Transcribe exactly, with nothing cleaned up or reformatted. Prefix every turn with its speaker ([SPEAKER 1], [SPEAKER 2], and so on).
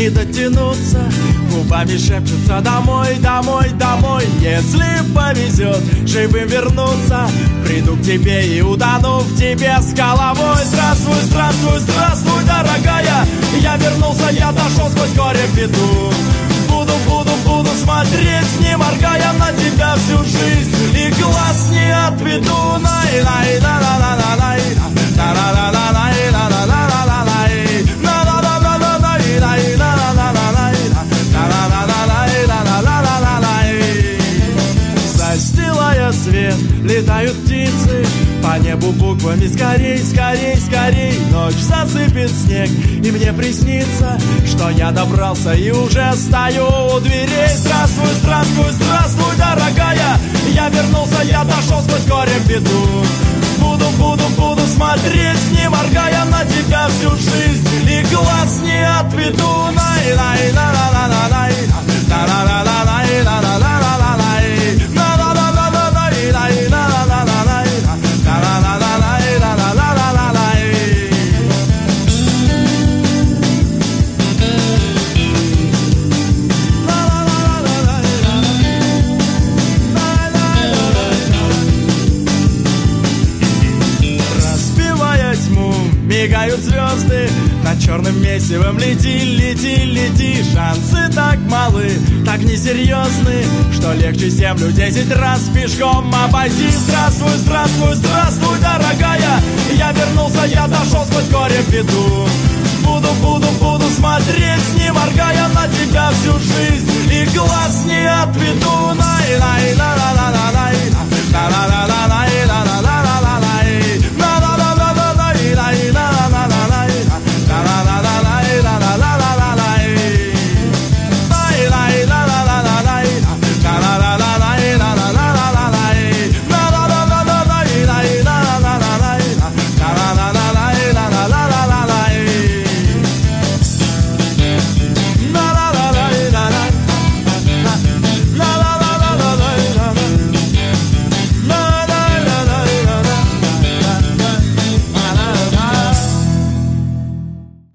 [SPEAKER 1] не дотянуться, губами шепчутся домой, домой, домой. Если повезет живым вернуться, приду к тебе и утону в тебе с головой. Здравствуй, здравствуй, здравствуй, дорогая, я вернулся, я дошел сквозь горе в беду. Буду, буду, буду смотреть, не моргая, на тебя всю жизнь, и глаз не отведу. Най-най-на-на-на-на-най, на-на-на-на-най-на-на-на-на-най, на-на-на-на-най-на-на-на-най. Застилая свет, летают птицы по небу буквами. Скорей, скорей, скорей, ночь засыпет снег, и мне приснится, что я добрался и уже стою у дверей. Здравствуй, здравствуй, здравствуй, дорогая, я вернулся, я дошел сквозь горе в беду. Буду, буду, буду смотреть, не моргая, на тебя всю жизнь, и глаз не отведу. Най-най-на-на-на-на-най, на-на-на-на-най-на-на-на-на-най, на-на-на-на-на-най-на-на-на-най, на-на-на-на-най-на-на-на-най. Разбивая тьму, мигают звезды, над черным месивом лети, лети, лети. Шансы так малы, так несерьезны, что легче землю десять раз пешком обойти. Здравствуй, здравствуй, здравствуй, дорогая, я вернулся, я дошел сквозь горе в беду. Буду, буду, буду смотреть, не моргая, на тебя всю жизнь,